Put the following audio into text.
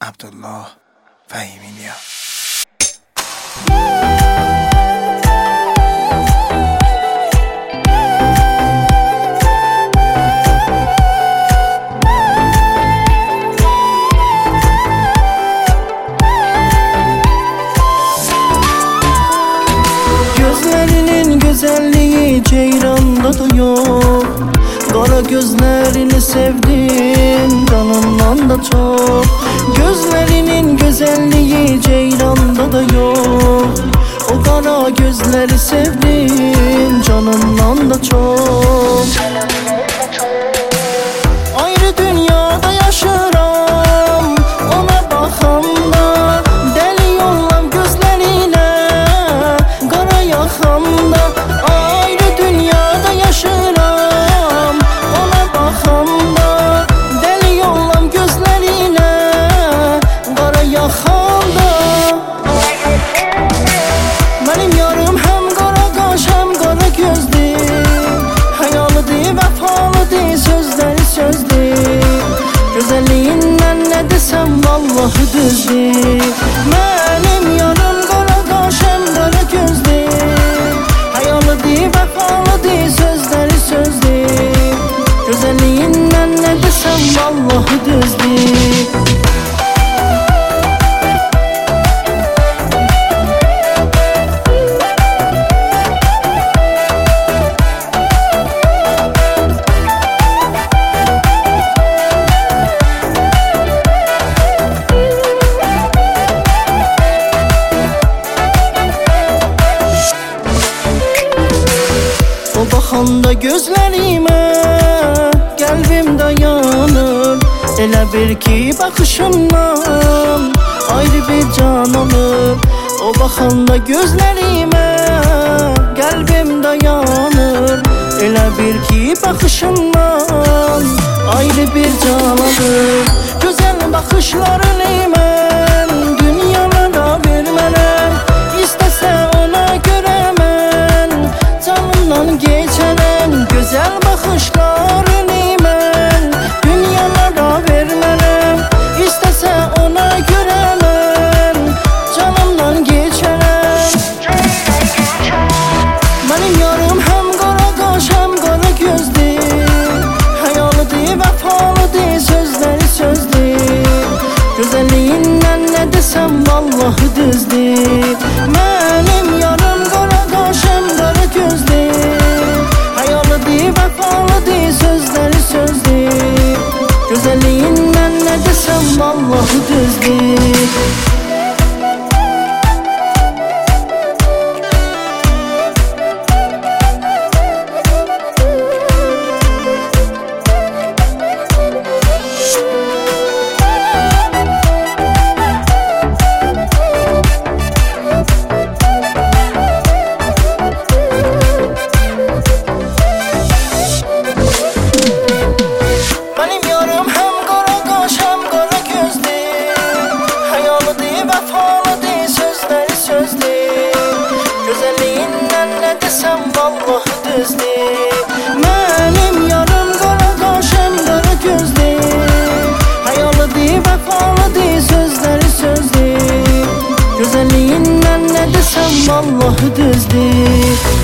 Abdullah Fəhimiyyə. Gözlerinin güzelliği ceyranda da yok. Kara gözlerini sevdim canımdan da çok. Gözlerinin güzelliği ceyranda da yok. O kara gözleri sevdim canımdan da çok. Ayrı dünyada yaşıram, ona bakanda deli yollam gözlerine, kara yakanda. Ayrı dünyada yaşıram, ona bakanda deli yollam gözlerine, kara yakanda. Benim yarım hem kara kaş hem kara gözlü, hayalıdır, vefalıdır, sözleri sözdür. Güzelliğinden ne desem vallahi düzdür. Benim yarım kara kaş hem kara gözlü, hayalıdır, vefalıdır, sözleri sözdür. Güzelliğinden ne desem vallahi düzdür. O baxanda gözlərime qəlbim dayanır. Elə bir ki baxışından ayrı bir can alır. O baxanda gözlərime qəlbim dayanır. Elə bir ki baxışından ayrı bir can alır. Gözəl baxışlarını mən dünyalara vermərəm. İstəsə ona görə mən canımdan geçərəm. Gözəl baxışlarını mən dünyalara vermərəm. İstəsə ona görə mən canımdan geçərəm. Mənim yarım həm qara qaş həm qara gözdür, hayalıdır, vəfalıdır, sözləri sözdür. Gözəlliyindən nə desəm vallahi düzdür. Mənim yarım qara qaş həm qara gözdür, hayalıdır, vəfalıdır, sözləri sözdür. Gözəlliyindən nə desəm vallahi düzdür. Gözəlliyindən nə desəm vallahi düzdür. Mənim yarım qara qaş həm qara gözdür, hayalıdır, vəfalıdır, sözləri sözdür. Gözəlliyindən nə desəm vallahi düzdür.